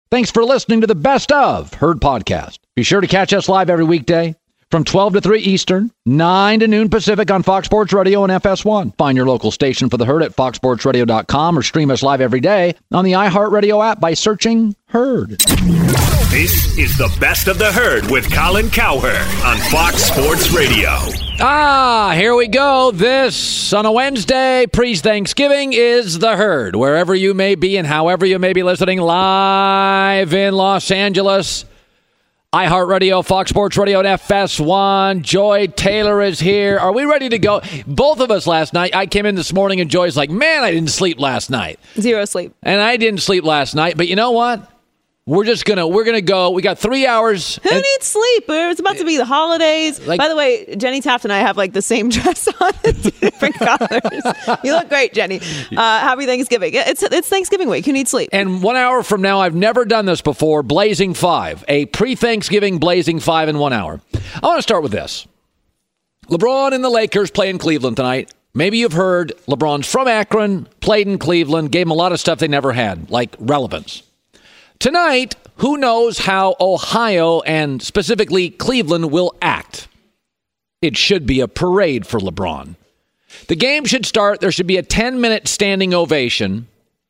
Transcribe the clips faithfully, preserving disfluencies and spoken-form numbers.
Thanks for listening to the Best of Herd podcast. Be sure to catch us live every weekday from twelve to three Eastern, nine to noon Pacific on Fox Sports Radio and F S one. Find your local station for the Herd at fox sports radio dot com or stream us live every day on the iHeartRadio app by searching Herd. This is the Best of the Herd with Colin Cowherd on Fox Sports Radio. Ah, here we go. This, on a Wednesday, pre-Thanksgiving, is the Herd. Wherever you may be and however you may be listening, live in Los Angeles, iHeartRadio, Fox Sports Radio, and F S one. Joy Taylor is here. Are we ready to go? Both of us last night. I came in this morning and Joy's like, man, I didn't sleep last night. Zero sleep. And I didn't sleep last night. But you know what? We're just going to, we're going to go. We got three hours. Who and, needs sleep? It's about to be the holidays. Like, by the way, Jenny Taft and I have like the same dress on in two different colors. You look great, Jenny. Uh, happy Thanksgiving. It's it's Thanksgiving week. Who needs sleep? And one hour from now, I've never done this before, Blazing Five, a pre-Thanksgiving Blazing Five in one hour. I want to start with this. LeBron and the Lakers play in Cleveland tonight. Maybe you've heard LeBron's from Akron, played in Cleveland, gave him a lot of stuff they never had, like relevance. Tonight, who knows how Ohio and specifically Cleveland will act? It should be a parade for LeBron. The game should start. There should be a ten-minute standing ovation.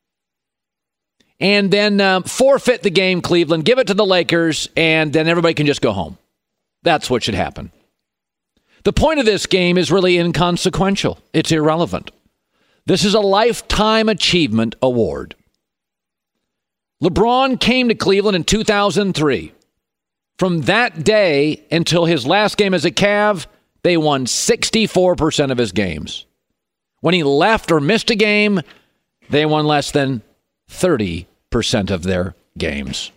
And then um, forfeit the game, Cleveland. Give it to the Lakers, and then everybody can just go home. That's what should happen. The point of this game is really inconsequential. It's irrelevant. This is a Lifetime Achievement Award. LeBron came to Cleveland in two thousand three. From that day until his last game as a Cav, they won sixty-four percent of his games. When he left or missed a game, they won less than thirty percent of their games.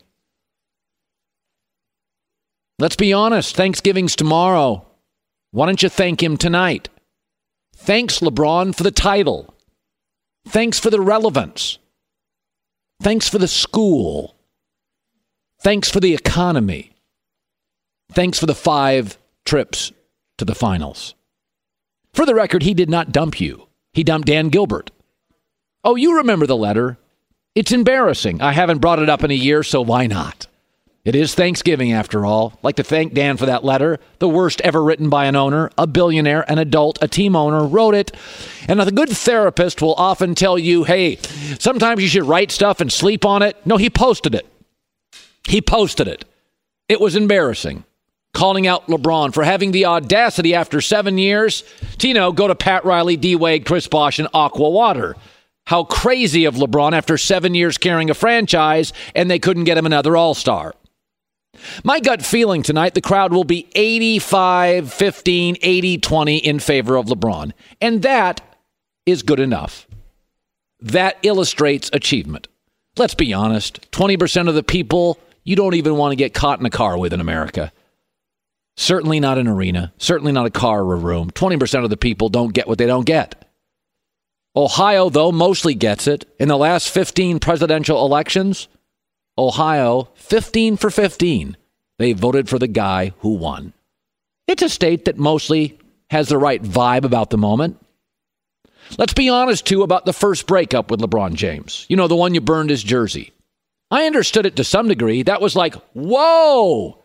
Let's be honest. Thanksgiving's tomorrow. Why don't you thank him tonight? Thanks, LeBron, for the title. Thanks for the relevance. Thanks for the school. Thanks for the economy. Thanks for the five trips to the finals. For the record, he did not dump you. He dumped Dan Gilbert. Oh, you remember the letter. It's embarrassing. I haven't brought it up in a year, so why not? It is Thanksgiving, after all. I'd like to thank Dan for that letter. The worst ever written by an owner, a billionaire, an adult, a team owner wrote it. And a good therapist will often tell you, hey, sometimes you should write stuff and sleep on it. No, he posted it. He posted it. It was embarrassing. Calling out LeBron for having the audacity after seven years to, you know, go to Pat Riley, D-Wade, Chris Bosh, and Aqua Water. How crazy of LeBron after seven years carrying a franchise and they couldn't get him another all-star. My gut feeling tonight, the crowd will be eighty-five fifteen, eighty twenty in favor of LeBron. And that is good enough. That illustrates achievement. Let's be honest. twenty percent of the people you don't even want to get caught in a car with in America. Certainly not an arena. Certainly not a car or a room. twenty percent of the people don't get what they don't get. Ohio, though, mostly gets it. In the last fifteen presidential elections, Ohio, fifteen for fifteen, they voted for the guy who won. It's a state that mostly has the right vibe about the moment. Let's be honest, too, about the first breakup with LeBron James. You know, the one you burned his jersey. I understood it to some degree. That was like, whoa!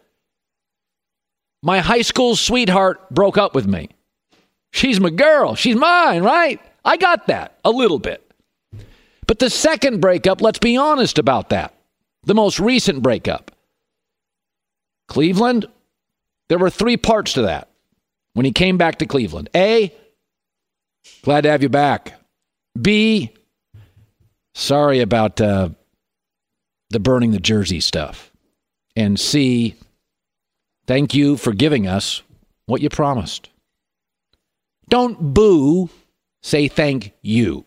My high school sweetheart broke up with me. She's my girl. She's mine, right? I got that a little bit. But the second breakup, let's be honest about that. The most recent breakup. Cleveland, there were three parts to that when he came back to Cleveland. A, glad to have you back. B, sorry about uh, the burning the jersey stuff. And C, thank you for giving us what you promised. Don't boo, say thank you.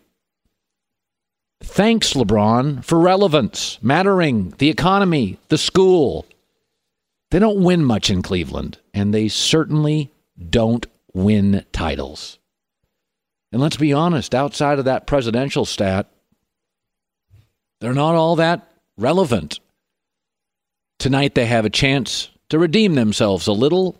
Thanks, LeBron, for relevance, mattering, the economy, the school. They don't win much in Cleveland, and they certainly don't win titles. And let's be honest, outside of that presidential stat, they're not all that relevant. Tonight they have a chance to redeem themselves a little.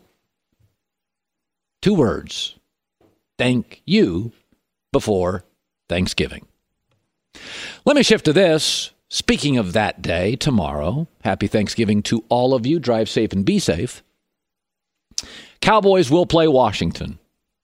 Two words. Thank you before Thanksgiving. Let me shift to this. Speaking of that day, tomorrow, happy Thanksgiving to all of you. Drive safe and be safe. Cowboys will play Washington.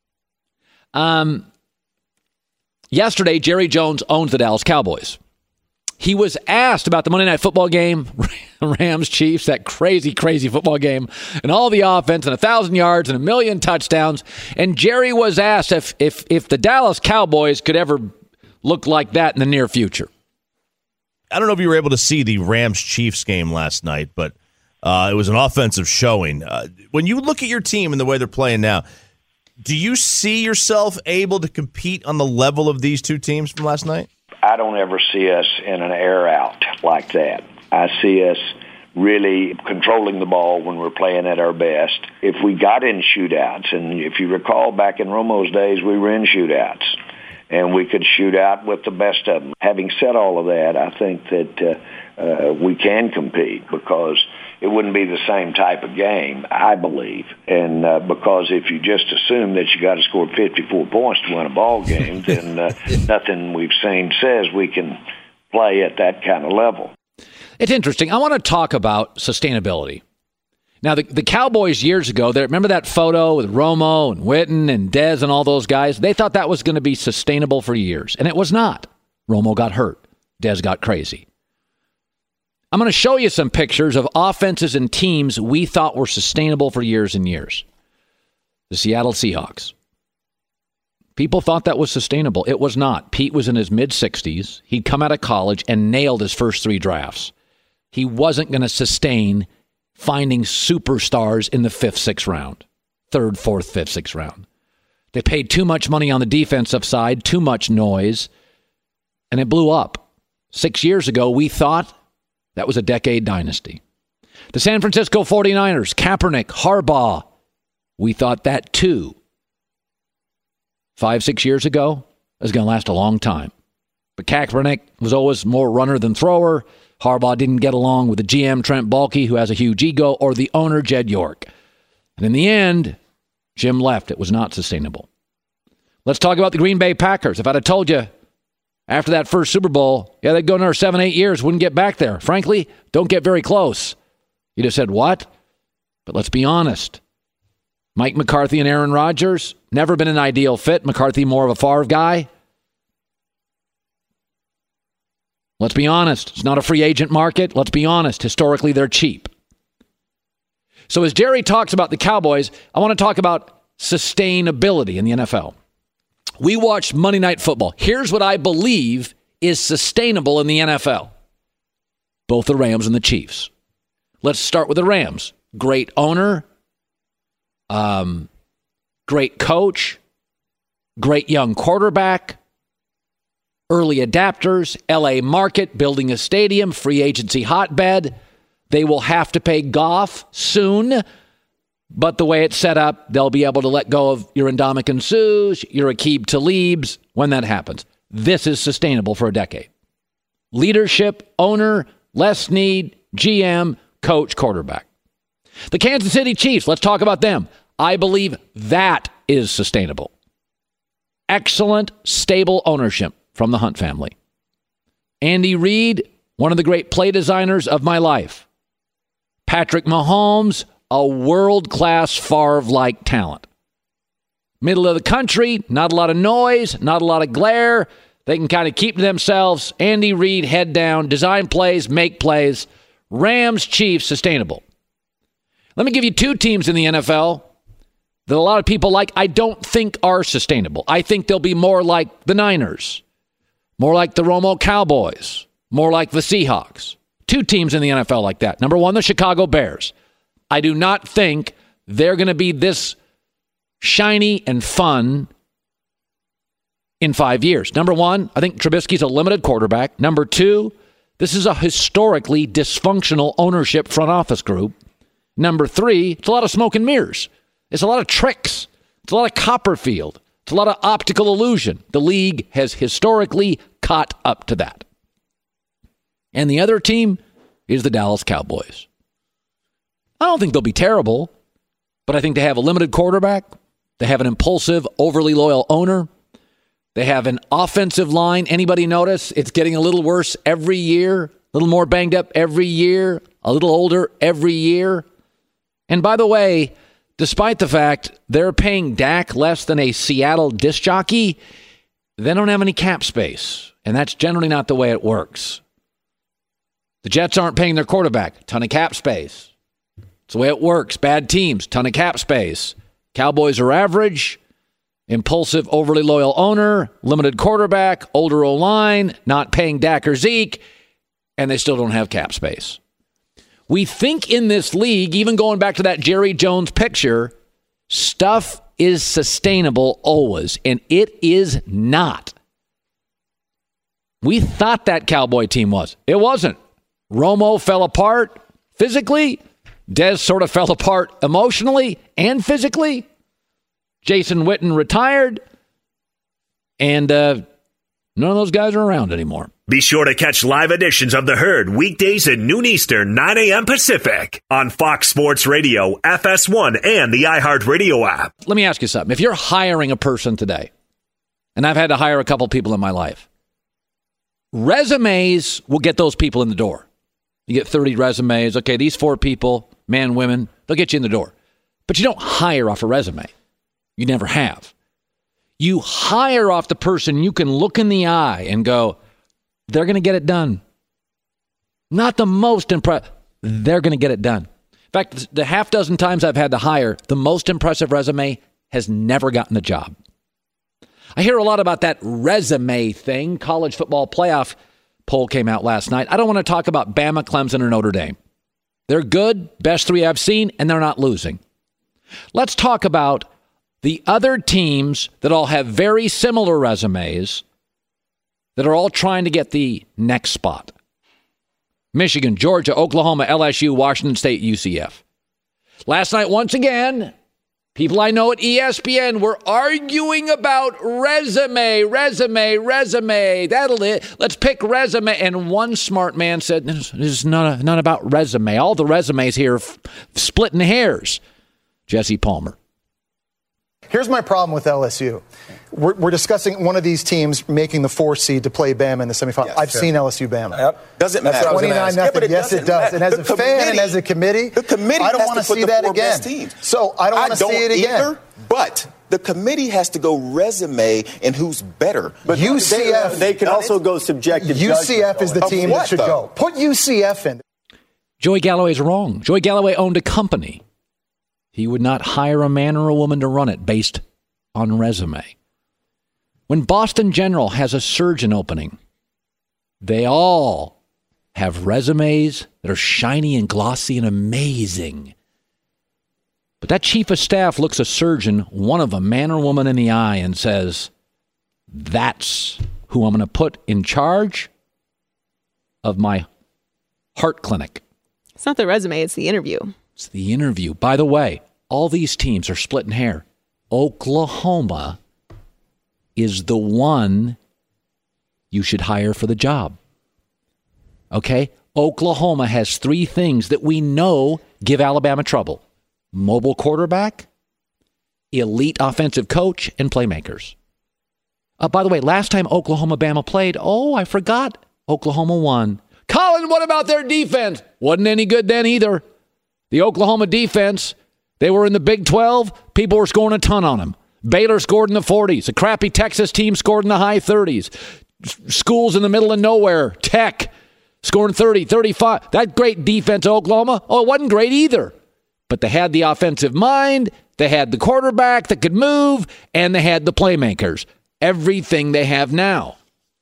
Um, yesterday, Jerry Jones owns the Dallas Cowboys. He was asked about the Monday Night Football game, Rams Chiefs, that crazy, crazy football game, and all the offense and a thousand yards and a million touchdowns. And Jerry was asked if if if the Dallas Cowboys could ever look like that in the near future. I don't know if you were able to see the Rams-Chiefs game last night, but uh, it was an offensive showing. Uh, when you look at your team and the way they're playing now, do you see yourself able to compete on the level of these two teams from last night? I don't ever see us in an air out like that. I see us really controlling the ball when we're playing at our best. If we got in shootouts, and if you recall back in Romo's days, we were in shootouts. And we could shoot out with the best of them. Having said all of that, I think that uh, uh, we can compete because it wouldn't be the same type of game, I believe. And uh, because if you just assume that you got to score fifty-four points to win a ball game, then uh, nothing we've seen says we can play at that kind of level. It's interesting. I want to talk about sustainability. Now, the, the Cowboys years ago, they, remember that photo with Romo and Witten and Dez and all those guys? They thought that was going to be sustainable for years, and it was not. Romo got hurt. Dez got crazy. I'm going to show you some pictures of offenses and teams we thought were sustainable for years and years. The Seattle Seahawks. People thought that was sustainable. It was not. Pete was in his mid-sixties. He'd come out of college and nailed his first three drafts. He wasn't going to sustain finding superstars in the fifth, sixth round. Third, fourth, fifth, sixth round. They paid too much money on the defensive side, too much noise, and it blew up. Six years ago, we thought that was a decade dynasty. The San Francisco forty-niners, Kaepernick, Harbaugh, we thought that too. Five, six years ago, it was going to last a long time. But Kaepernick was always more runner than thrower. Harbaugh didn't get along with the G M, Trent Baalke, who has a huge ego, or the owner, Jed York. And in the end, Jim left. It was not sustainable. Let's talk about the Green Bay Packers. If I'd have told you after that first Super Bowl, yeah, they'd go another seven, eight years, wouldn't get back there. Frankly, don't get very close. You'd have said, what? But let's be honest. Mike McCarthy and Aaron Rodgers, never been an ideal fit. McCarthy more of a Favre guy. Let's be honest. It's not a free agent market. Let's be honest. Historically, they're cheap. So as Jerry talks about the Cowboys, I want to talk about sustainability in the N F L. We watched Monday Night Football. Here's what I believe is sustainable in the N F L. Both the Rams and the Chiefs. Let's start with the Rams. Great owner. Um, great coach. Great young quarterback. Early adapters, L A market, building a stadium, free agency hotbed. They will have to pay Goff soon, but the way it's set up, they'll be able to let go of your Ndamukong Suhs, your Aqib Talibs when that happens. This is sustainable for a decade. Leadership, owner, less need, G M, coach, quarterback. The Kansas City Chiefs, let's talk about them. I believe that is sustainable. Excellent, stable ownership from the Hunt family. Andy Reid, one of the great play designers of my life. Patrick Mahomes, a world-class Favre-like talent. Middle of the country, not a lot of noise, not a lot of glare. They can kind of keep to themselves. Andy Reid, head down, design plays, make plays. Rams, Chiefs, sustainable. Let me give you two teams in the N F L that a lot of people like, I don't think are sustainable. I think they'll be more like the Niners. More like the Romo Cowboys. More like the Seahawks. Two teams in the N F L like that. Number one, the Chicago Bears. I do not think they're going to be this shiny and fun in five years. Number one, I think Trubisky's a limited quarterback. Number two, this is a historically dysfunctional ownership front office group. Number three, it's a lot of smoke and mirrors. It's a lot of tricks. It's a lot of Copperfield. It's a lot of optical illusion. The league has historically caught up to that. And the other team is the Dallas Cowboys. I don't think they'll be terrible, but I think they have a limited quarterback. They have an impulsive, overly loyal owner. They have an offensive line. Anybody notice it's getting a little worse every year? little more banged up every year, a little older every year. And by the way, despite the fact they're paying Dak less than a Seattle disc jockey, they don't have any cap space. And that's generally not the way it works. The Jets aren't paying their quarterback, ton of cap space. It's the way it works. Bad teams, ton of cap space. Cowboys are average, impulsive, overly loyal owner, limited quarterback, older O-line, not paying Dak or Zeke, and they still don't have cap space. We think in this league, even going back to that Jerry Jones picture, stuff is sustainable always, and it is not. We thought that Cowboy team was. It wasn't. Romo fell apart physically. Dez sort of fell apart emotionally and physically. Jason Witten retired. And uh, none of those guys are around anymore. Be sure to catch live editions of The Herd weekdays at noon Eastern, nine a.m. Pacific on Fox Sports Radio, F S one, and the iHeartRadio app. Let me ask you something. If you're hiring a person today, and I've had to hire a couple people in my life, resumes will get those people in the door. You get thirty resumes. Okay, these four people, man, women, they'll get you in the door. But you don't hire off a resume. You never have. You hire off the person you can look in the eye and go, they're going to get it done. Not the most impressive. They're going to get it done. In fact, the half dozen times I've had to hire, the most impressive resume has never gotten the job. I hear a lot about that resume thing. College football playoff poll came out last night. I don't want to talk about Bama, Clemson, or Notre Dame. They're good, best three I've seen, and they're not losing. Let's talk about the other teams that all have very similar resumes that are all trying to get the next spot. Michigan, Georgia, Oklahoma, L S U, Washington State, U C F. Last night, once again, people I know at E S P N were arguing about resume, resume, resume. That'll it. Let's pick resume. And one smart man said, this is not, a, not about resume. All the resumes here are f- splitting hairs. Jesse Palmer. Here's my problem with L S U. We're, we're discussing one of these teams making the four seed to play Bama in the semifinal. Yes, I've sure. seen L S U Bama. Yep. Doesn't matter. twenty-nine nothing. Yeah, yes, it does. Matter. And as the a fan and as a committee, the committee I don't want to see that again. So I don't want to see it again. Either, but the committee has to go resume and who's better. But U C F, they, they can also go subjective. U C F is the team what, that should though? go. Put U C F in. Joey Galloway's wrong. Joey Galloway owned a company. He would not hire a man or a woman to run it based on resume. When Boston General has a surgeon opening, they all have resumes that are shiny and glossy and amazing. But that chief of staff looks a surgeon, one of them, man or woman, in the eye and says, that's who I'm going to put in charge of my heart clinic. It's not the resume, it's the interview. It's the interview. By the way, all these teams are splitting hair. Oklahoma is the one you should hire for the job. Okay? Oklahoma has three things that we know give Alabama trouble. Mobile quarterback, elite offensive coach, and playmakers. Uh, by the way, last time Oklahoma-Bama played, oh, I forgot, Oklahoma won. Colin, what about their defense? Wasn't any good then either. The Oklahoma defense, they were in the Big twelve. People were scoring a ton on them. Baylor scored in the forties. A crappy Texas team scored in the high thirties. Schools in the middle of nowhere, Tech, scoring thirty, thirty-five. That great defense, Oklahoma, oh, it wasn't great either. But they had the offensive mind, they had the quarterback that could move, and they had the playmakers. Everything they have now.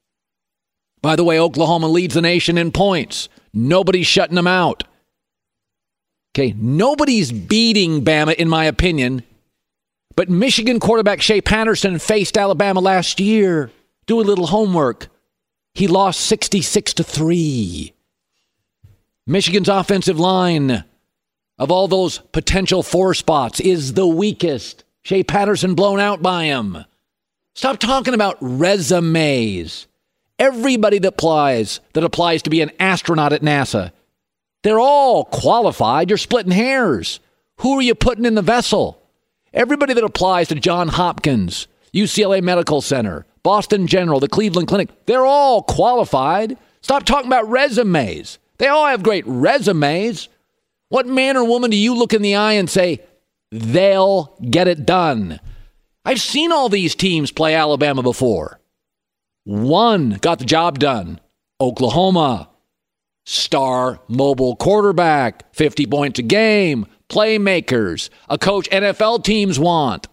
By the way, Oklahoma leads the nation in points. Nobody's shutting them out. Okay, nobody's beating Bama, in my opinion. But Michigan quarterback Shea Patterson faced Alabama last year. Do a little homework. He lost sixty-six to three. Michigan's offensive line, of all those potential four spots, is the weakest. Shea Patterson blown out by him. Stop talking about resumes. Everybody that applies, that applies to be an astronaut at NASA, they're all qualified. You're splitting hairs. Who are you putting in the vessel? Everybody that applies to Johns Hopkins, U C L A Medical Center, Boston General, the Cleveland Clinic, they're all qualified. Stop talking about resumes. They all have great resumes. What man or woman do you look in the eye and say, they'll get it done? I've seen all these teams play Alabama before. One got the job done. Oklahoma. Star mobile quarterback, fifty points a game, playmakers, a coach N F L teams want.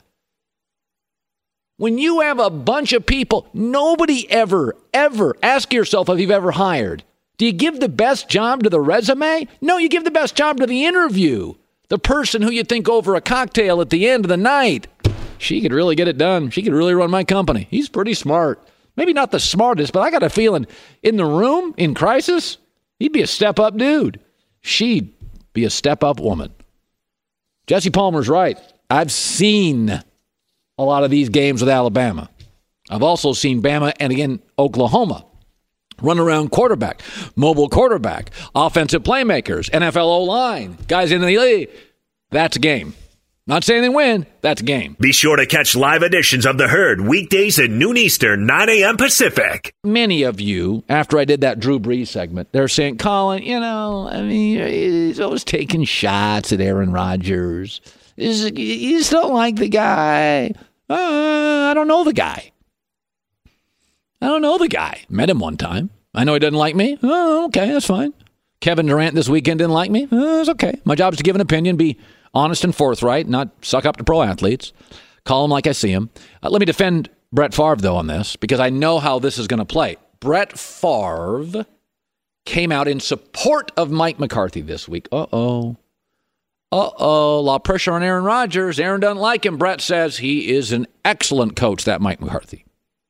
When you have a bunch of people, nobody ever, ever, ask yourself if you've ever hired. Do you give the best job to the resume? No, you give the best job to the interview. The person who you think over a cocktail at the end of the night, she could really get it done. She could really run my company. He's pretty smart. Maybe not the smartest, but I got a feeling in the room, in crisis, he'd be a step-up dude. She'd be a step-up woman. Jesse Palmer's right. I've seen a lot of these games with Alabama. I've also seen Bama and, again, Oklahoma. Run around quarterback, mobile quarterback, offensive playmakers, N F L O-line, guys in the league. That's a game. Not saying they win. That's a game. Be sure to catch live editions of The Herd weekdays at noon Eastern, nine a.m. Pacific. Many of you, after I did that Drew Brees segment, they're saying, Colin, you know, I mean, he's always taking shots at Aaron Rodgers. You just don't like the guy. Uh, I don't know the guy. I don't know the guy. Met him one time. I know he doesn't like me. Oh, okay, that's fine. Kevin Durant this weekend didn't like me. Oh, it's okay. My job is to give an opinion, be honest and forthright, not suck up to pro athletes. Call them like I see them. Uh, let me defend Brett Favre, though, on this, because I know how this is going to play. Brett Favre came out in support of Mike McCarthy this week. Uh-oh. Uh-oh. A lot of pressure on Aaron Rodgers. Aaron doesn't like him. Brett says he is an excellent coach, that Mike McCarthy.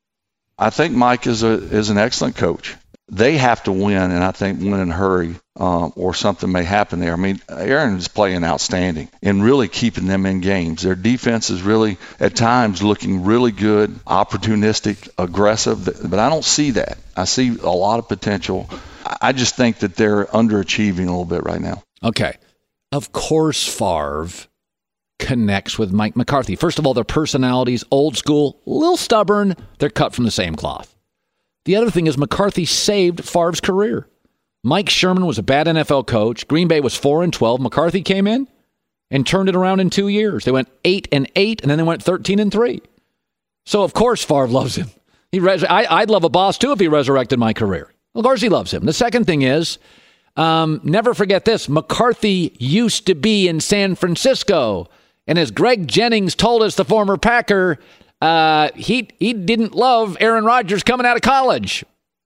I think Mike is a is an excellent coach. They have to win, and I think win in a hurry, um, or something may happen there. I mean, Aaron is playing outstanding and really keeping them in games. Their defense is really, at times, looking really good, opportunistic, aggressive, but I don't see that. I see a lot of potential. I just think that they're underachieving a little bit right now. Okay. Of course Favre connects with Mike McCarthy. First of all, their personalities, old school, a little stubborn. They're cut from the same cloth. The other thing is McCarthy saved Favre's career. Mike Sherman was a bad N F L coach. Green Bay was four and twelve. McCarthy came in and turned it around in two years. They went eight and eight, and then they went thirteen and three. So of course Favre loves him. He res- I, I'd love a boss too if he resurrected my career. Of course he loves him. The second thing is, um, never forget this: McCarthy used to be in San Francisco. And as Greg Jennings told us, the former Packer, uh, he he didn't love Aaron Rodgers coming out of college.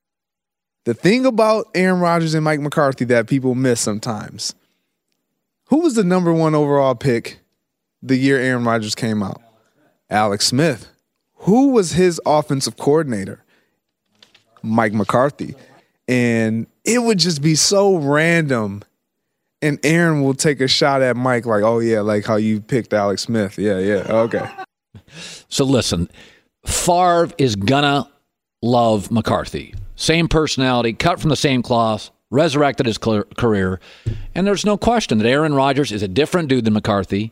The thing about Aaron Rodgers and Mike McCarthy that people miss sometimes, who was the number one overall pick the year Aaron Rodgers came out? Alex Smith. Who was his offensive coordinator? Mike McCarthy. And it would just be so random. And Aaron will take a shot at Mike like, oh, yeah, like how you picked Alex Smith. Yeah, yeah, okay. So listen, Favre is going to love McCarthy. Same personality, cut from the same cloth, resurrected his career. And there's no question that Aaron Rodgers is a different dude than McCarthy.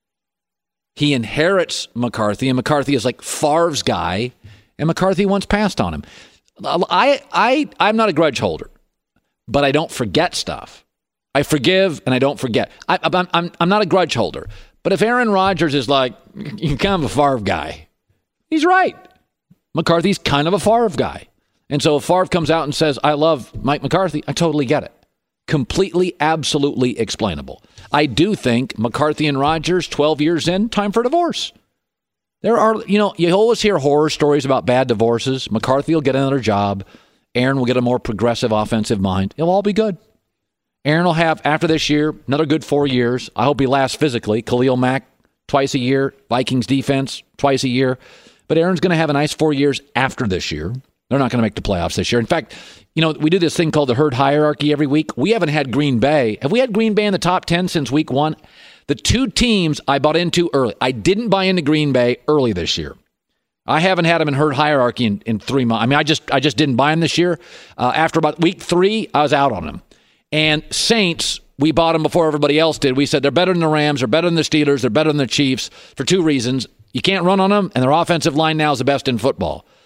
He inherits McCarthy, and McCarthy is like Favre's guy, and McCarthy once passed on him. I, I, I'm not a grudge holder, but I don't forget stuff. I forgive and I don't forget. I, I'm, I'm, I'm not a grudge holder. But if Aaron Rodgers is like, you're kind of a Favre guy, he's right. McCarthy's kind of a Favre guy. And so if Favre comes out and says, I love Mike McCarthy, I totally get it. Completely, absolutely explainable. I do think McCarthy and Rodgers, twelve years in, time for divorce. There are, you know, you always hear horror stories about bad divorces. McCarthy will get another job. Aaron will get a more progressive offensive mind. It'll all be good. Aaron will have, after this year, another good four years. I hope he lasts physically. Khalil Mack, twice a year. Vikings defense, twice a year. But Aaron's going to have a nice four years after this year. They're not going to make the playoffs this year. In fact, you know, we do this thing called the herd hierarchy every week. We haven't had Green Bay. Have we had Green Bay in the top ten since week one? The two teams I bought into early. I didn't buy into Green Bay early this year. I haven't had them in herd hierarchy in, in three months. I mean, I just I just didn't buy them this year. Uh, after about week three, I was out on them. And Saints, we bought them before everybody else did. We said they're better than the Rams, they're better than the Steelers, they're better than the Chiefs for two reasons. You can't run on them, and their offensive line now is the best in football.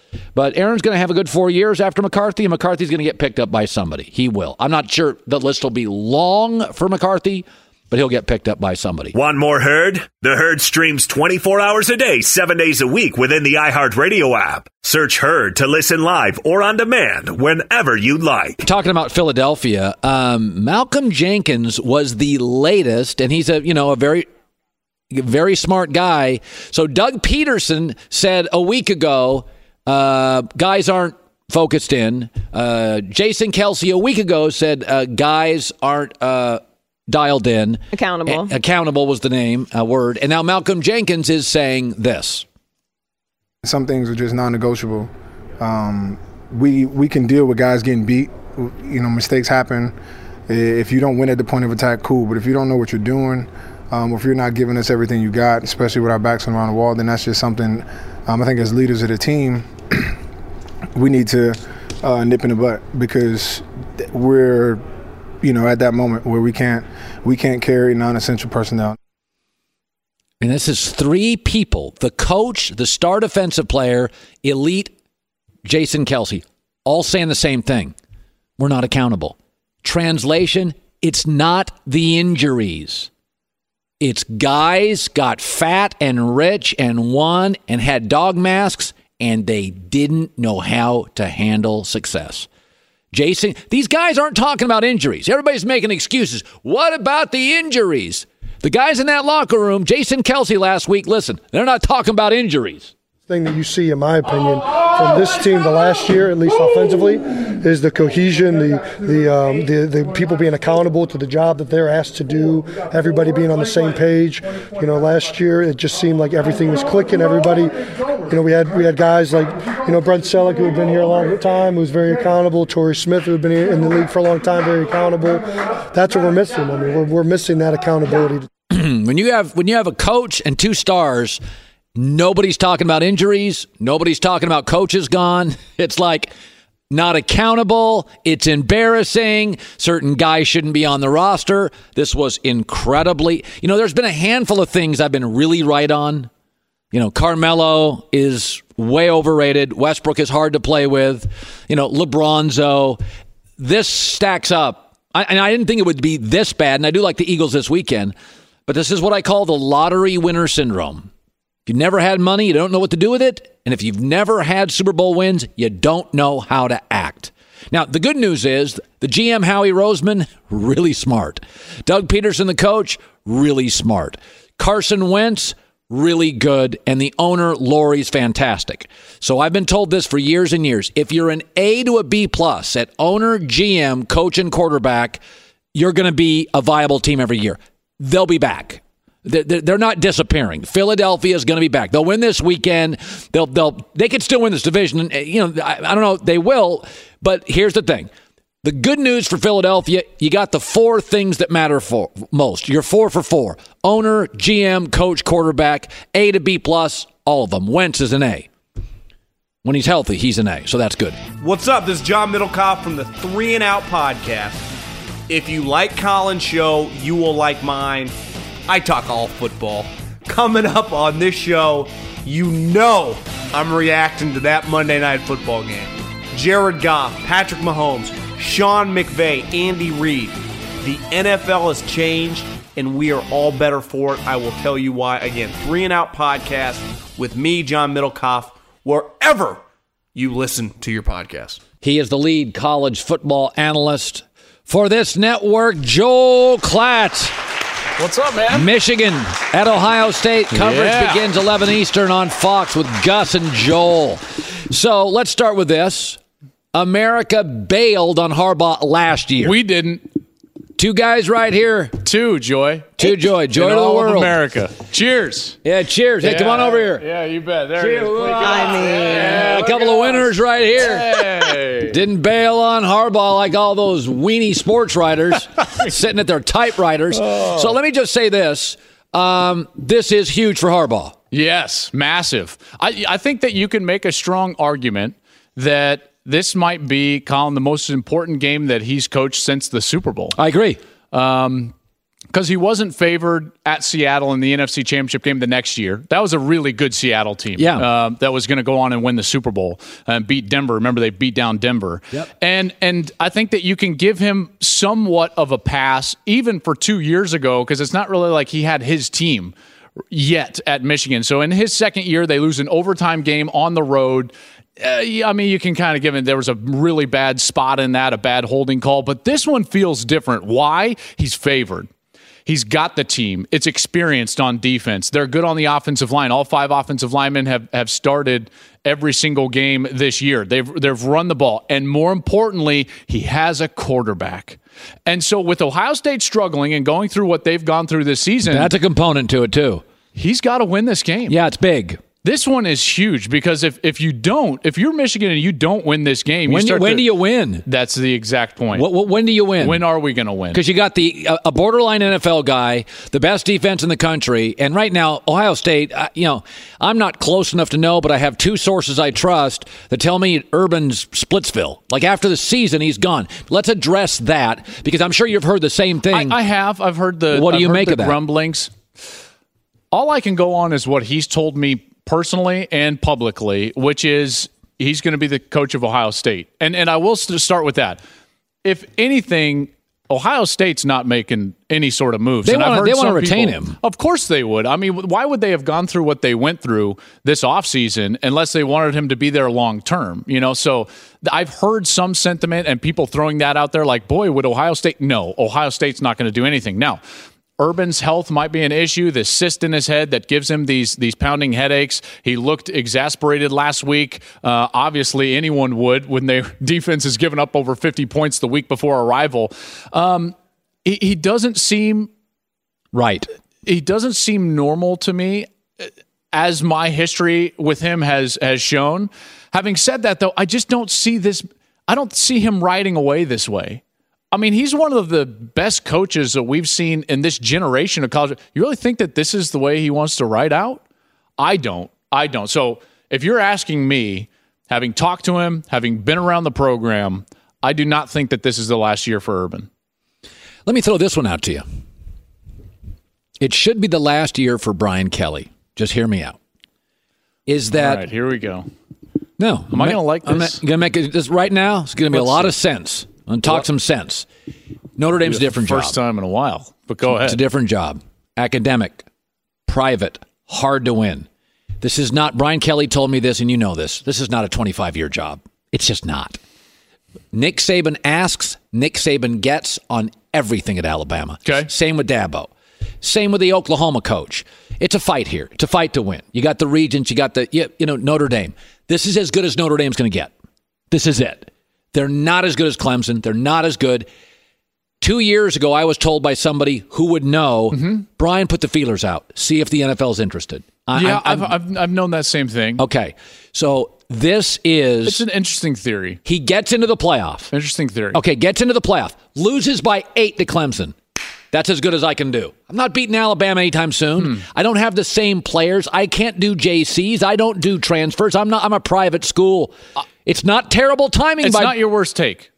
But Aaron's going to have a good four years after McCarthy, and McCarthy's going to get picked up by somebody. He will. I'm not sure the list will be long for McCarthy, but he'll get picked up by somebody. Want more Herd? The Herd streams twenty-four hours a day, seven days a week within the iHeartRadio app. Search Herd to listen live or on demand whenever you like. Talking about Philadelphia, um, Malcolm Jenkins was the latest, and he's a you know a very, very smart guy. So Doug Peterson said a week ago, uh, guys aren't focused in. Uh, Jason Kelce a week ago said uh, guys aren't uh, dialed in. Accountable. A- accountable was the name, uh, word. And now Malcolm Jenkins is saying this. Some things are just non-negotiable. Um, we we can deal with guys getting beat. You know, mistakes happen. If you don't win at the point of attack, cool. But if you don't know what you're doing, um, or if you're not giving us everything you got, especially with our backs around the wall, then that's just something um, I think as leaders of the team, we need to uh, nip in the butt, because we're, you know, at that moment where we can't we can't carry non-essential personnel. And this is three people: the coach, the star defensive player, elite Jason Kelce, all saying the same thing. We're not accountable. Translation, it's not the injuries. It's guys got fat and rich and won and had dog masks, and they didn't know how to handle success. Jason, these guys aren't talking about injuries. Everybody's making excuses. What about the injuries? The guys in that locker room, Jason Kelce last week, listen, they're not talking about injuries. Thing that you see, in my opinion, from this team the last year, at least offensively, is the cohesion, the the um, the the people being accountable to the job that they're asked to do, everybody being on the same page. You know, last year it just seemed like everything was clicking. Everybody, you know, we had we had guys like, you know, Brent Selleck, who had been here a long time, who was very accountable. Torrey Smith, who had been in the league for a long time, very accountable. That's what we're missing. I mean, we're we're missing that accountability. when you have when you have a coach and two stars, nobody's talking about injuries. Nobody's talking about coaches gone. It's like not accountable. It's embarrassing. Certain guys shouldn't be on the roster. This was incredibly, you know, there's been a handful of things I've been really right on. You know, Carmelo is way overrated. Westbrook is hard to play with. You know, LeBronzo. This stacks up. I, and I didn't think it would be this bad. And I do like the Eagles this weekend. But this is what I call the lottery winner syndrome. If you've never had money, you don't know what to do with it. And if you've never had Super Bowl wins, you don't know how to act. Now, the good news is the G M, Howie Roseman, really smart. Doug Peterson, the coach, really smart. Carson Wentz, really good. And the owner, Lori's fantastic. So I've been told this for years and years. If you're an A to a B plus at owner, G M, coach, and quarterback, you're going to be a viable team every year. They'll be back. They're not disappearing. Philadelphia is going to be back. They'll win this weekend. They'll they'll they could still win this division. You know, I, I don't know. They will. But here's the thing: the good news for Philadelphia, you got the four things that matter for most. You're four for four: owner, G M, coach, quarterback, A to B plus, all of them. Wentz is an A. When he's healthy, he's an A. So that's good. What's up? This is John Middlecoff from the Three and Out podcast. If you like Colin's show, you will like mine. I talk all football. Coming up on this show, you know I'm reacting to that Monday Night Football game. Jared Goff, Patrick Mahomes, Sean McVay, Andy Reid. The N F L has changed, and we are all better for it. I will tell you why. Again, Three and Out podcast with me, John Middlecoff, wherever you listen to your podcast. He is the lead college football analyst for this network, Joel Klatt. What's up, man? Michigan at Ohio State. Coverage yeah. begins eleven Eastern on Fox with Gus and Joel. So let's start with this. America bailed on Harbaugh last year. We didn't. Two guys right here. Two, Joy. Two, Joy. Joy In to the all world. Of America. Cheers. Yeah, cheers. Hey, yeah. come on over here. Yeah, you bet. There cheers. it is. I mean, yeah, a couple of winners right here. Hey. Didn't bail on Harbaugh like all those weenie sports writers sitting at their typewriters. Oh. So let me just say this. Um, this is huge for Harbaugh. Yes, massive. I, I think that you can make a strong argument that this might be, Colin, the most important game that he's coached since the Super Bowl. I agree. Um, because he wasn't favored at Seattle in the N F C Championship game the next year. That was a really good Seattle team. Yeah. Uh, that was going to go on and win the Super Bowl and beat Denver. Remember, they beat down Denver. Yep. And and I think that you can give him somewhat of a pass, even for two years ago, because it's not really like he had his team yet at Michigan. So in his second year, they lose an overtime game on the road. Uh, yeah, I mean, you can kind of give it, there was a really bad spot in that, a bad holding call, but this one feels different. Why? He's favored. He's got the team. It's experienced on defense. They're good on the offensive line. All five offensive linemen have, have started every single game this year. They've they've run the ball. And more importantly, he has a quarterback. And so with Ohio State struggling and going through what they've gone through this season, that's a component to it too. He's got to win this game. Yeah, it's big. This one is huge because if, if you don't, if you're Michigan and you don't win this game, when, you start when to, do you win? That's the exact point. What, what, when do you win? When are we going to win? Because you got the a borderline N F L guy, the best defense in the country, and right now Ohio State. Uh, you know, I'm not close enough to know, but I have two sources I trust that tell me Urban's Splitsville. Like after the season, he's gone. Let's address that because I'm sure you've heard the same thing. I, I have. I've heard the. What do I've you heard make the of that? Grumblings. All I can go on is what he's told me personally and publicly, which is he's going to be the coach of Ohio State. And and I will start with that. If anything, Ohio State's not making any sort of moves. They and want I've heard they want to some retain people, him. Of course they would. I mean, why would they have gone through what they went through this offseason unless they wanted him to be there long term? You know, so I've heard some sentiment and people throwing that out there like, boy, would Ohio State? No, Ohio State's not going to do anything. Now, Urban's health might be an issue. The cyst in his head that gives him these these pounding headaches. He looked exasperated last week. Uh, obviously, anyone would when their defense has given up over fifty points the week before arrival. Um, he, he doesn't seem right. He doesn't seem normal to me, as my history with him has has shown. Having said that, though, I just don't see this. I don't see him riding away this way. I mean, he's one of the best coaches that we've seen in this generation of college. You really think that this is the way he wants to ride out? I don't. I don't. So if you're asking me, having talked to him, having been around the program, I do not think that this is the last year for Urban. Let me throw this one out to you. It should be the last year for Brian Kelly. Just hear me out. Is that... All right, here we go. No. Am I going to like this? I'm going to make it this right now. It's going to be Let's a lot see. of sense. I'm going to talk What? some sense. Notre Dame's a different First job. time in a while, but go ahead. It's a different job. Academic, private, hard to win. This is not, Brian Kelly told me this, and you know this. This is not a twenty-five-year job. It's just not. Nick Saban asks, Nick Saban gets on everything at Alabama. Okay. Same with Dabo. Same with the Oklahoma coach. It's a fight here. It's a fight to win. You got the Regents. You got the, you know, Notre Dame. This is as good as Notre Dame's going to get. This is it. They're not as good as Clemson. They're not as good. Two years ago, I was told by somebody who would know, Mm-hmm. Brian, put the feelers out. See if the N F L is interested. I, yeah, I'm- I've, I've I've known that same thing. Okay. So this is... It's an interesting theory. He gets into the playoff. Interesting theory. Okay, gets into the playoff. Loses by eight to Clemson. That's as good as I can do. I'm not beating Alabama anytime soon. Hmm. I don't have the same players. I can't do J Cs. I don't do transfers. I'm not. I'm a private school. It's not terrible timing. It's by, not your worst take.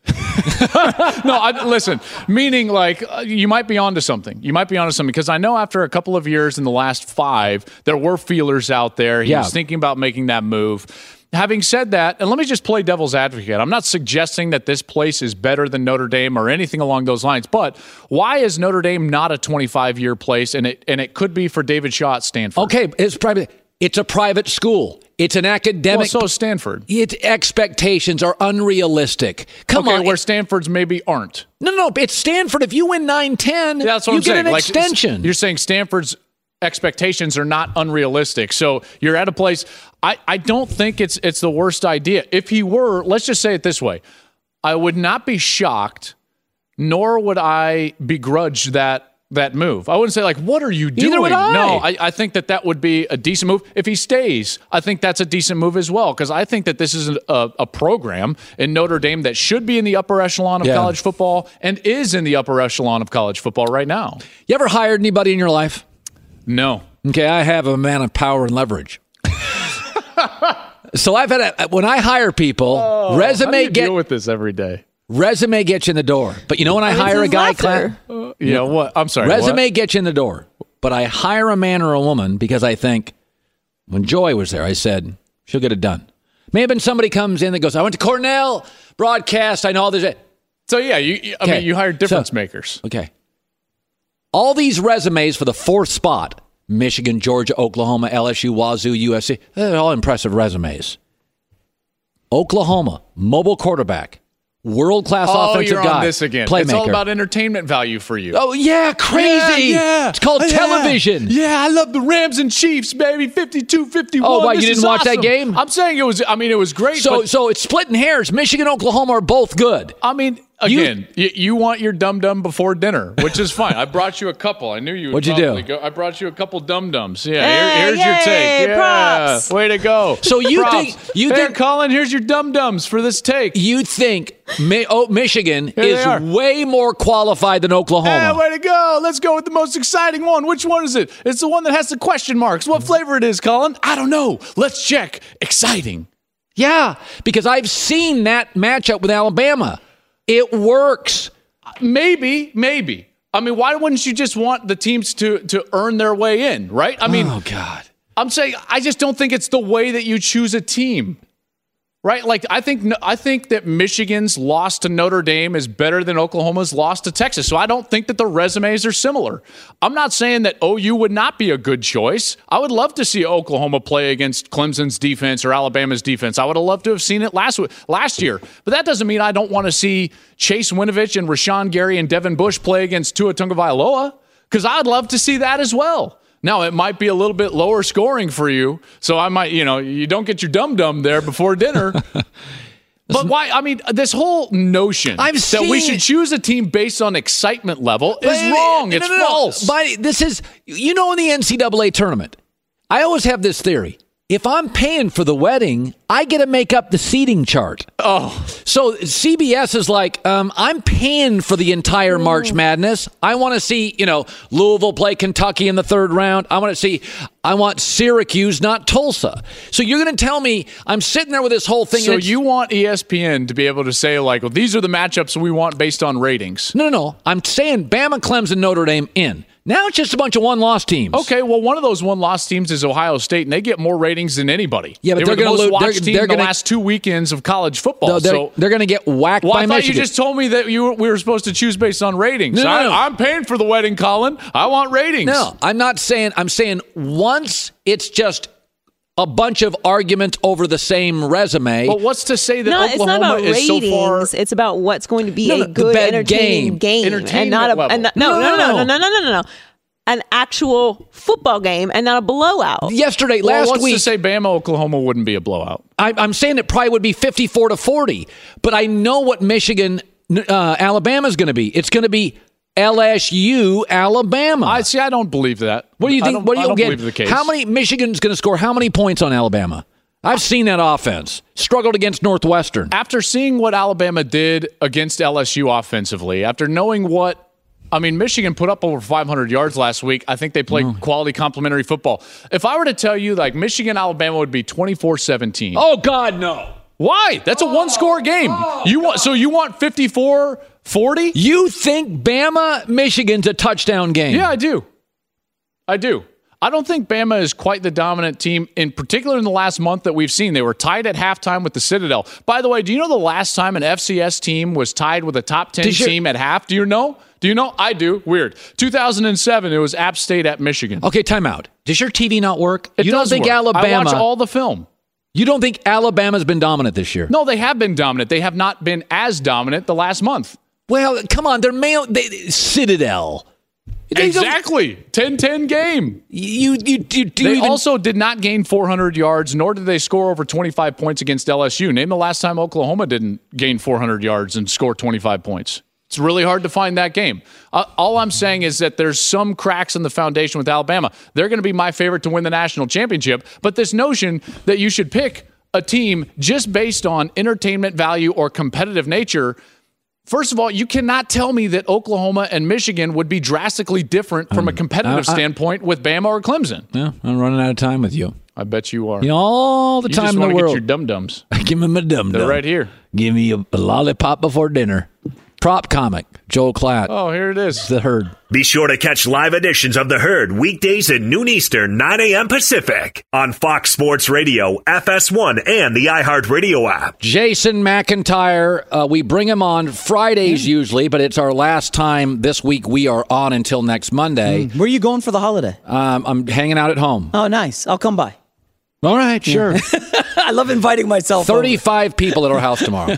no, I, listen, meaning like uh, you might be onto something. You might be onto something because I know after a couple of years in the last five, there were feelers out there. He Yeah. was thinking about making that move. Having said that, and let me just play devil's advocate. I'm not suggesting that this place is better than Notre Dame or anything along those lines, but why is Notre Dame not a twenty-five-year place and it and it could be for David Shaw at Stanford? Okay, it's private. It's a private school. It's an academic. Well, so is Stanford. Its expectations are unrealistic. Come okay, on. where Stanford's maybe aren't. No, no, it's Stanford. If you win nine ten, Yeah, that's what you I'm get saying. an Like, extension. You're saying Stanford's expectations are not unrealistic. So you're at a place. I, I don't think it's it's the worst idea. If he were, let's just say it this way, I would not be shocked, nor would I begrudge that that move. I wouldn't say like, what are you doing? Neither would I. No, I, I think that that would be a decent move. If he stays, I think that's a decent move as well because I think that this is a, a program in Notre Dame that should be in the upper echelon of Yeah. college football and is in the upper echelon of college football right now. You ever hired anybody in your life? No. Okay, I have a man of power and leverage. So I've had a, when I hire people, Oh, how do resume you get deal with this every day. resume gets you in the door. But you know when I, I mean, hire a it's guy, laughter. Clint? Uh, yeah, what? I'm sorry. Resume what? gets you in the door. But I hire a man or a woman because I think when Joy was there, I said, she'll get it done. May have been somebody comes in that goes, I went to Cornell broadcast. I know all this. So, yeah, you, you, I Okay. mean, you hired difference So- makers. Okay. All these resumes for the fourth spot, Michigan, Georgia, Oklahoma, L S U, Wazoo, U S C, they're all impressive resumes. Oklahoma, mobile quarterback, world-class Oh, offensive you're guy, on this again. playmaker. It's all about entertainment value for you. Oh, yeah, crazy. Yeah, yeah. It's called Yeah. television. Yeah, I love the Rams and Chiefs, baby. fifty-two fifty-one. Oh, why, you This didn't is watch that awesome. game? I'm saying it was, I mean, it was great. So, but, so it's splitting hairs. Michigan, Oklahoma are both good. I mean, again, you, you want your dum-dum before dinner, which is fine. I brought you a couple. I knew you would What'd you probably do? go. I brought you a couple dum-dums. Yeah, Hey, here, here's your yay, take. Yeah, props. way to go. So you Props. think- you There, think- Colin, here's your dum-dums for this take. You think Mi- oh, Michigan Here they is are. way more qualified than Oklahoma. Hey, way to go. Let's go with the most exciting one. Which one is it? It's the one that has the question marks. What flavor it is, Colin? I don't know. Let's check. Exciting. Yeah, because I've seen that matchup with Alabama. It works. Maybe, maybe. I mean, why wouldn't you just want the teams to to earn their way in, right? I mean, oh, God. I'm saying I just don't think it's the way that you choose a team. Right? Like I think I think that Michigan's loss to Notre Dame is better than Oklahoma's loss to Texas. So I don't think that the resumes are similar. I'm not saying that O U would not be a good choice. I would love to see Oklahoma play against Clemson's defense or Alabama's defense. I would have loved to have seen it last last year. But that doesn't mean I don't want to see Chase Winovich and Rashawn Gary and Devin Bush play against Tua Tagovailoa, because I'd love to see that as well. Now, it might be a little bit lower scoring for you, so I might, you know, you don't get your dum-dum there before dinner. But why? I mean, this whole notion I've that we seen- should choose a team based on excitement level is But- wrong. no, It's no, no, no. false. But this is, you know, in the N C double A tournament, I always have this theory. If I'm paying for the wedding, I get to make up the seating chart. Oh. So C B S is like, um, I'm paying for the entire March Madness. I want to see, you know, Louisville play Kentucky in the third round. I want to see, I want Syracuse, not Tulsa. So you're going to tell me I'm sitting there with this whole thing. So and it's- you want E S P N to be able to say, like, well, these are the matchups we want based on ratings. No, no, no. I'm saying Bama, Clemson, Notre Dame in. Now it's just a bunch of one-loss teams. Okay, well, one of those one-loss teams is Ohio State, and they get more ratings than anybody. Yeah, but they they're were the gonna most lo- watched they're- team they're in the gonna- last two weekends of college football. No, they're, so they're going to get whacked Well, by I thought Michigan. you just told me that you were, we were supposed to choose based on ratings. No, no, I, no. I'm paying for the wedding, Colin. I want ratings. No, I'm not saying. I'm saying once it's just a bunch of arguments over the same resume. But what's to say that No, it's Oklahoma not about is so ratings. far? It's about what's going to be No, a no, the good, bad entertaining game. game, and not a Entertainment and not, level. no, no, no, No, no, no, no, no, no, no, an actual football game and not a blowout. Yesterday, Well, last what's week, to say Bama, Oklahoma wouldn't be a blowout? I, I'm saying it probably would be fifty-four to forty. But I know what Michigan, uh, Alabama is going to be. It's going to be L S U, Alabama. I see. I don't believe that. What do you I think? don't- What do I you don't get? believe the case. How many Michigan's going to score? How many points on Alabama? I've seen that offense struggled against Northwestern. After seeing what Alabama did against L S U offensively, after knowing what, I mean, Michigan put up over five hundred yards last week. I think they played Mm. quality complementary football. If I were to tell you, like, Michigan, Alabama would be twenty-four seventeen. Oh God, no! Why? That's a one-score game. You want so you want fifty-four forty? You think Bama, Michigan's a touchdown game? Yeah, I do. I do. I don't think Bama is quite the dominant team, in particular in the last month that we've seen. They were tied at halftime with the Citadel. By the way, do you know the last time an F C S team was tied with a top ten Did you- team at half? Do you know? Do you know? I do. Weird. two thousand seven, it was App State at Michigan. Okay, time out. Does your T V not work? It you don't does think work. Alabama? I watch all the film. You don't think Alabama's been dominant this year? No, they have been dominant. They have not been as dominant the last month. Well, come on. They're male. They, Citadel. They don't- Exactly. ten ten game. You, you, you, do They even, also did not gain four hundred yards, nor did they score over twenty-five points against L S U. Name the last time Oklahoma didn't gain four hundred yards and score twenty-five points. It's really hard to find that game. Uh, all I'm saying is that there's some cracks in the foundation with Alabama. They're going to be my favorite to win the national championship, but this notion that you should pick a team just based on entertainment value or competitive nature, first of all, you cannot tell me that Oklahoma and Michigan would be drastically different from a competitive I- I- standpoint with Bama or Clemson. Yeah, I'm running out of time with you. I bet you are. You know, all the You time just in the want to world. get your dum-dums. Give me my dum They're dum. right here. Give me a, a lollipop before dinner. Prop comic, Joel Klatt. Oh, here it is. The Herd. Be sure to catch live editions of The Herd weekdays at noon Eastern, nine a.m. Pacific on Fox Sports Radio, F S one, and the iHeartRadio app. Jason McIntyre, uh, we bring him on Fridays usually, but it's our last time this week. We are on until next Monday. Mm. Where are you going for the holiday? Um, I'm hanging out at home. Oh, nice. I'll come by. All right, sure. I love inviting myself thirty-five over. People at our house tomorrow.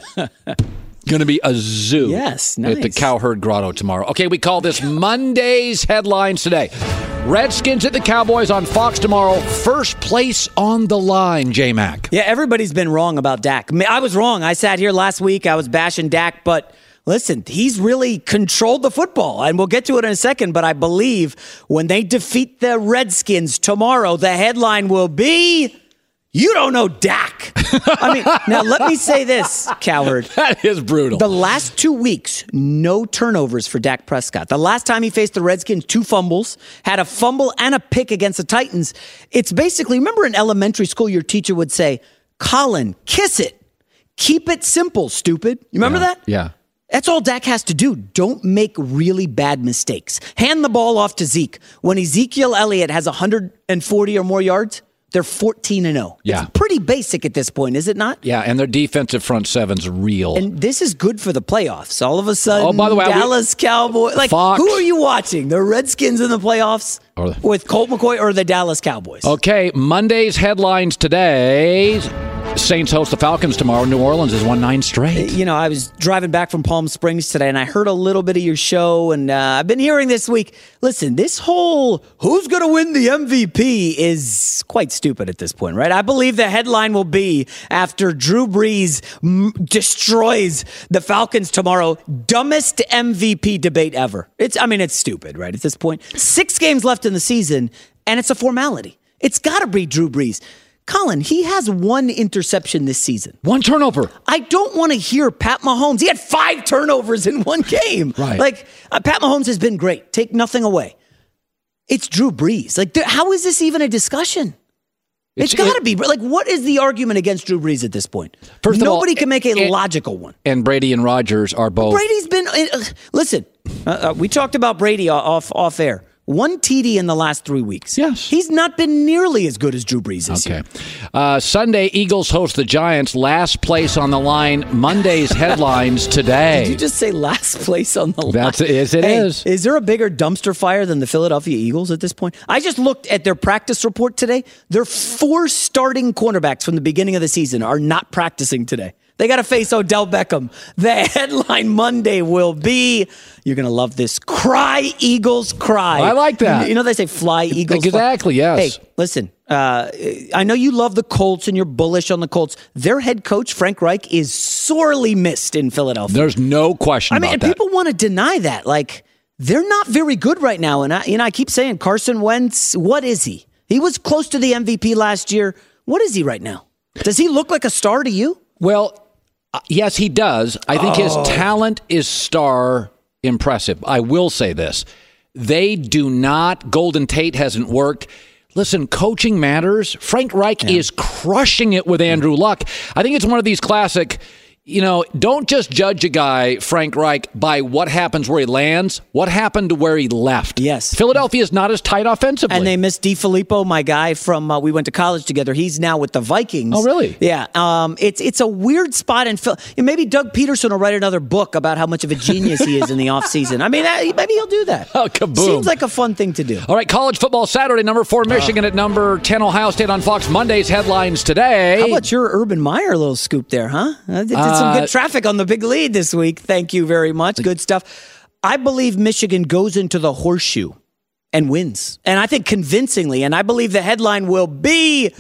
Going to be a zoo. Yes, nice. At the Cowherd Grotto tomorrow. Okay, we call this Monday's headlines today. Redskins at the Cowboys on Fox tomorrow. First place on the line, J-Mac. Yeah, everybody's been wrong about Dak. I, mean, I was wrong. I sat here last week. I was bashing Dak, but listen, he's really controlled the football, and we'll get to it in a second, but I believe when they defeat the Redskins tomorrow, the headline will be, you don't know Dak. I mean, now let me say this, Cowherd. That is brutal. The last two weeks, no turnovers for Dak Prescott. The last time he faced the Redskins, two fumbles, had a fumble and a pick against the Titans. It's basically, remember in elementary school, your teacher would say, Colin, kiss it. Keep it simple, stupid. You remember yeah. that? Yeah. That's all Dak has to do. Don't make really bad mistakes. Hand the ball off to Zeke. When Ezekiel Elliott has one hundred forty or more yards, they're fourteen and oh. Yeah. It's pretty basic at this point, is it not? Yeah, and their defensive front seven's real. And this is good for the playoffs. All of a sudden, oh, by the way, Dallas we, Cowboys. Like, Fox. Who are you watching? The Redskins in the playoffs or, with Colt McCoy or the Dallas Cowboys? Okay, Monday's headlines today. Saints host the Falcons tomorrow. New Orleans has won nine straight. You know, I was driving back from Palm Springs today, and I heard a little bit of your show, and uh, I've been hearing this week. Listen, this whole who's going to win the M V P is quite stupid at this point, right? I believe the headline will be after Drew Brees m- destroys the Falcons tomorrow, dumbest M V P debate ever. It's, I mean, it's stupid, right, at this point. Six games left in the season, and it's a formality. It's got to be Drew Brees. Colin, he has one interception this season. One turnover. I don't want to hear Pat Mahomes. He had five turnovers in one game. Right. Like, uh, Pat Mahomes has been great. Take nothing away. It's Drew Brees. Like, th- how is this even a discussion? It's, it's got to it, be. Like, what is the argument against Drew Brees at this point? First Nobody of all, can make a and, logical one. And Brady and Rodgers are both. Brady's been. Uh, listen, uh, uh, we talked about Brady off off air. One T D in the last three weeks. Yes. He's not been nearly as good as Drew Brees this okay. year. Uh, Sunday, Eagles host the Giants. Last place on the line. Monday's headlines today. Did you just say last place on the line? That's yes, it hey, is. Is there a bigger dumpster fire than the Philadelphia Eagles at this point? I just looked at their practice report today. Their four starting cornerbacks from the beginning of the season are not practicing today. They got to face Odell Beckham. The headline Monday will be, you're going to love this, cry, Eagles, cry. I like that. You know they say fly, Eagles, exactly, fly. yes. Hey, listen, uh, I know you love the Colts and you're bullish on the Colts. Their head coach, Frank Reich, is sorely missed in Philadelphia. There's no question I mean, about and that. people want to deny that. Like, they're not very good right now. And I, you know, I keep saying Carson Wentz, what is he? He was close to the M V P last year. What is he right now? Does he look like a star to you? Well, Uh, yes, he does. I think oh. his talent is star impressive. I will say this. They do not, Golden Tate hasn't worked. Listen, coaching matters. Frank Reich yeah. is crushing it with Andrew Luck. I think it's one of these classic, you know, don't just judge a guy, Frank Reich, by what happens where he lands. What happened to where he left? Yes. Philadelphia is not as tight offensively. And they missed DiFilippo, my guy from, uh, we went to college together. He's now with the Vikings. Oh, really? Yeah. Um, it's it's a weird spot in Phil. Maybe Doug Peterson will write another book about how much of a genius he is in the offseason. I mean, uh, maybe he'll do that. Oh, kaboom. Seems like a fun thing to do. All right, college football Saturday, number four, Michigan uh, at number ten, Ohio State on Fox. Monday's headlines today. How about your Urban Meyer little scoop there, huh? Uh, did uh, some good traffic on the big lead this week. Thank you very much. Good stuff. I believe Michigan goes into the horseshoe and wins. And I think convincingly. And I believe the headline will be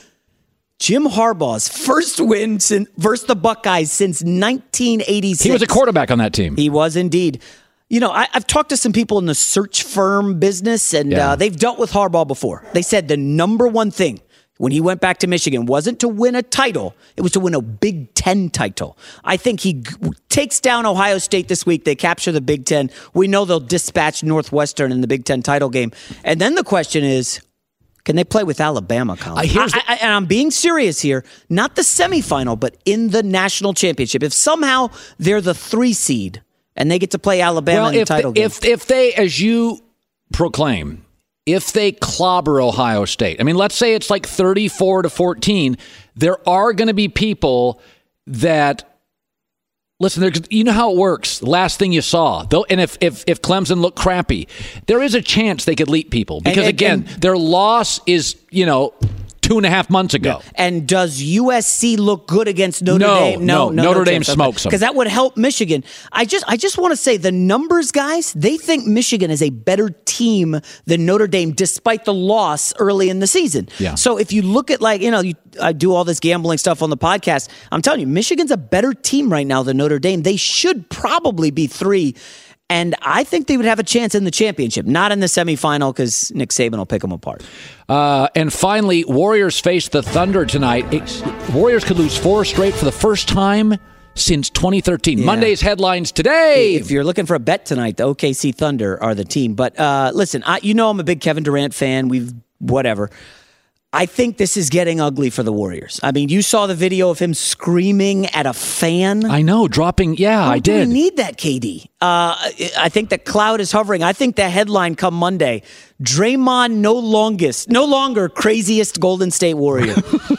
Jim Harbaugh's first win since, versus the Buckeyes since nineteen eighty-six. He was a quarterback on that team. He was indeed. You know, I, I've talked to some people in the search firm business, and yeah. uh, they've dealt with Harbaugh before. They said the number one thing when he went back to Michigan wasn't to win a title, it was to win a Big Ten title. I think he g- takes down Ohio State this week. They capture the Big Ten. We know they'll dispatch Northwestern in the Big Ten title game. And then the question is, Can they play with Alabama, Colin? Uh, here's I, the- I, and I'm being serious here. Not the semifinal, but in the national championship. If somehow they're the three seed and they get to play Alabama well, in the if title they, game. if if they, as you proclaim, if they clobber Ohio State, I mean, let's say it's like thirty-four to fourteen, there are going to be people that. Listen, you know how it works. The last thing you saw, though, and if if if Clemson looked crappy, there is a chance they could leap people because And- and- again, and- their loss is you know two and a half months ago. And does U S C look good against Notre No, Dame? no, Notre Dame smokes them. Because that would help Michigan. I just I just want to say the numbers, guys, they think Michigan is a better team than Notre Dame despite the loss early in the season. Yeah. So if you look at like, you know, you, I do all this gambling stuff on the podcast. I'm telling you, Michigan's a better team right now than Notre Dame. They should probably be three. And I think they would have a chance in the championship, not in the semifinal because Nick Saban will pick them apart. Uh, and finally, Warriors face the Thunder tonight. It, Warriors could lose four straight for the first time since twenty thirteen. Yeah. Monday's headlines today. If you're looking for a bet tonight, the O K C Thunder are the team. But uh, listen, I, you know I'm a big Kevin Durant fan. We've whatever. I think this is getting ugly for the Warriors. I mean, you saw the video of him screaming at a fan. I know, dropping. Yeah, oh, I do did. We need that, K D. Uh, I think the cloud is hovering. I think the headline come Monday: Draymond no longest, no longer craziest Golden State Warrior.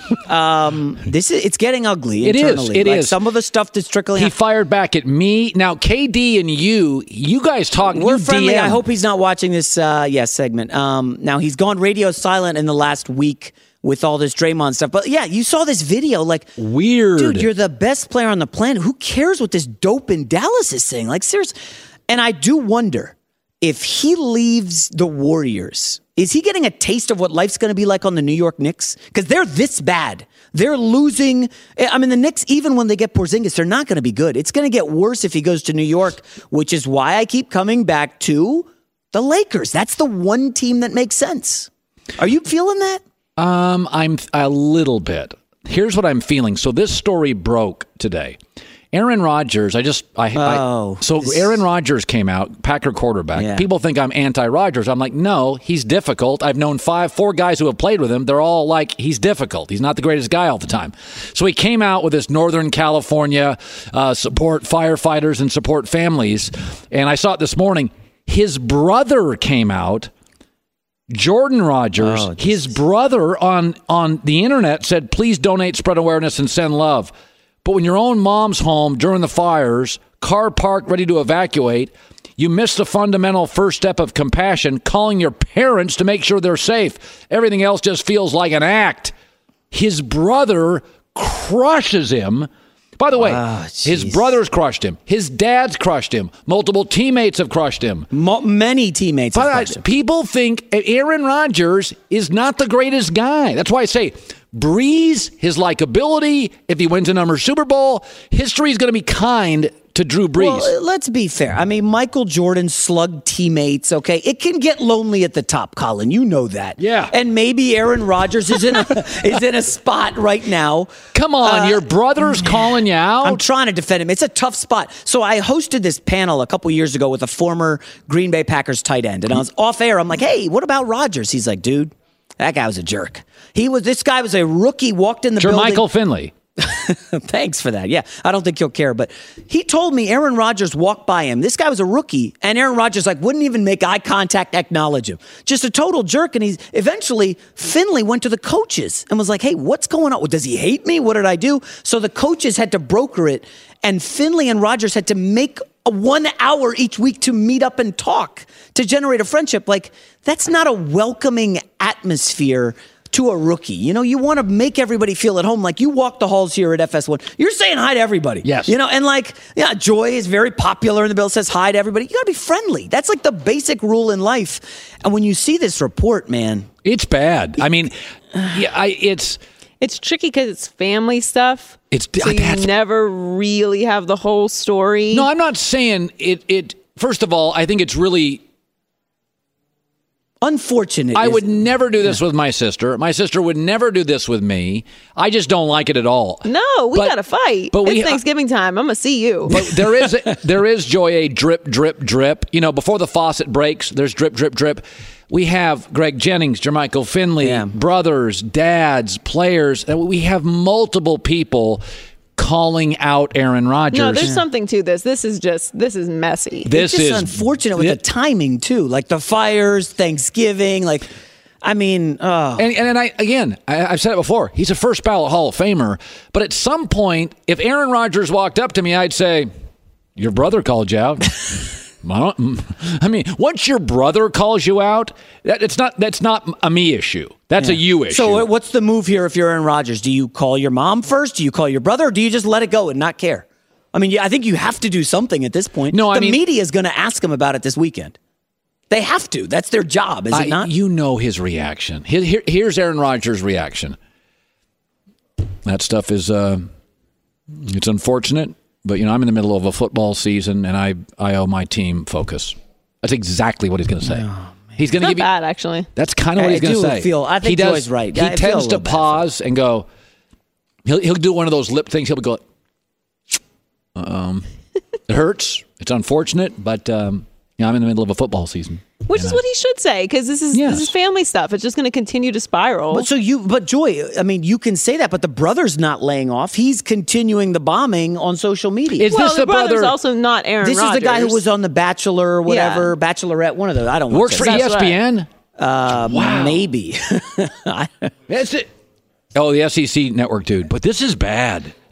um, this is it's getting ugly. It is. Internally. It like is. Some of the stuff that's trickling. He out. fired back at me. Now, K D and you, you guys talk. We're you friendly. D M. I hope he's not watching this. Uh, yes, segment. Um, now he's gone radio silent in the last week with all this Draymond stuff. But yeah, you saw this video. Like weird, dude. You're the best player on the planet. Who cares what this dope in Dallas is saying? Like serious. And I do wonder if he leaves the Warriors. Is he getting a taste of what life's going to be like on the New York Knicks? Because they're this bad. They're losing. I mean, the Knicks, even when they get Porzingis, they're not going to be good. It's going to get worse if he goes to New York, which is why I keep coming back to the Lakers. That's the one team that makes sense. Are you feeling that? Um, I'm a little bit. Here's what I'm feeling. So this story broke today. Aaron Rodgers, I just, I, oh, I so this... Aaron Rodgers came out, Packer quarterback. Yeah. People think I'm anti-Rodgers. I'm like, no, he's difficult. I've known five, four guys who have played with him. They're all like, he's difficult. He's not the greatest guy all the time. So he came out with this Northern California uh, support firefighters and support families. And I saw it this morning. His brother came out. Jordan Rodgers, oh, his brother on on the internet said, please donate, spread awareness, and send love. But when your own mom's home during the fires, car parked, ready to evacuate, you miss the fundamental first step of compassion, calling your parents to make sure they're safe. Everything else just feels like an act. His brother crushes him. By the way, oh, his brothers crushed him. His dad's crushed him. Multiple teammates have crushed him. Mo- many teammates have but crushed I, him. People think Aaron Rodgers is not the greatest guy. That's why I say Breeze, his likability, if he wins another Super Bowl, history is going to be kind to Drew Brees. Well, let's be fair. I mean, Michael Jordan slugged teammates, okay? It can get lonely at the top, Colin. You know that. Yeah. And maybe Aaron Rodgers is in a is in a spot right now. Come on, Uh, your brother's calling you out. I'm trying to defend him. It's a tough spot. So I hosted this panel a couple years ago with a former Green Bay Packers tight end, and I was off air. I'm like, hey, what about Rodgers? He's like, dude, that guy was a jerk. He was. This guy was a rookie, walked in the building. Jermichael Finley. Thanks for that. Yeah, I don't think he'll care. But he told me Aaron Rodgers walked by him. This guy was a rookie, and Aaron Rodgers like wouldn't even make eye contact, acknowledge him. Just a total jerk. And he's eventually Finley went to the coaches and was like, "Hey, what's going on? Does he hate me? What did I do?" So the coaches had to broker it, and Finley and Rodgers had to make a one hour each week to meet up and talk to generate a friendship. Like that's not a welcoming atmosphere to a rookie. You know, you want to make everybody feel at home. Like you walk the halls here at F S one, you're saying hi to everybody. Yes. You know, and like, yeah, Joy is very popular in the bill, says hi to everybody. You got to be friendly. That's like the basic rule in life. And when you see this report, man. It's bad. I mean, yeah, I, it's... It's tricky because it's family stuff. It's so you that's, never really have the whole story. No, I'm not saying it. It first of all, I think it's really unfortunate. I is, would never do this yeah. with my sister. My sister would never do this with me. I just don't like it at all. No, we got to fight. But it's we, Thanksgiving time. I'm gonna see you. But there is there is Joy a drip drip drip. You know, before the faucet breaks, there's drip drip drip. We have Greg Jennings, Jermichael Finley, yeah. brothers, dads, players. We have multiple people calling out Aaron Rodgers. No, there's yeah. something to this. This is just this is messy. This it's just is unfortunate with it, the timing too. Like the fires, Thanksgiving, like I mean, oh. and, and and I again, I, I've said it before. He's a first ballot Hall of Famer. But at some point, if Aaron Rodgers walked up to me, I'd say, "Your brother called you out." I mean, once your brother calls you out, that, it's not that's not a me issue. That's yeah. a you issue. So what's the move here if you're Aaron Rodgers? Do you call your mom first? Do you call your brother? Or do you just let it go and not care? I mean, I think you have to do something at this point. No, I the mean, media is going to ask him about it this weekend. They have to. That's their job, is I, it not? You know his reaction. Here, here, here's Aaron Rodgers' reaction. That stuff is uh, it's unfortunate. But, you know, I'm in the middle of a football season, and I, I owe my team focus. That's exactly what he's going to say. Oh, he's going to give you. Not bad, actually. That's kind of what I he's going to say. Feel, I think he does, Joy's right. He I tends to pause and go. He'll he'll do one of those lip things. He'll go. Um, it hurts. It's unfortunate, but um, you know, I'm in the middle of a football season. Which is I, what he should say, because this is yes. this is family stuff. It's just going to continue to spiral. But so you, but Joy, I mean, you can say that, but the brother's not laying off. He's continuing the bombing on social media. Is well, this the, the brother's brother? Also not Aaron. This Rodgers. is the guy who was on The Bachelor, or whatever, yeah. Bachelorette, one of those. I don't works for E S P N. Uh, wow. Maybe. That's it. Oh, the S E C network, dude. But this is bad.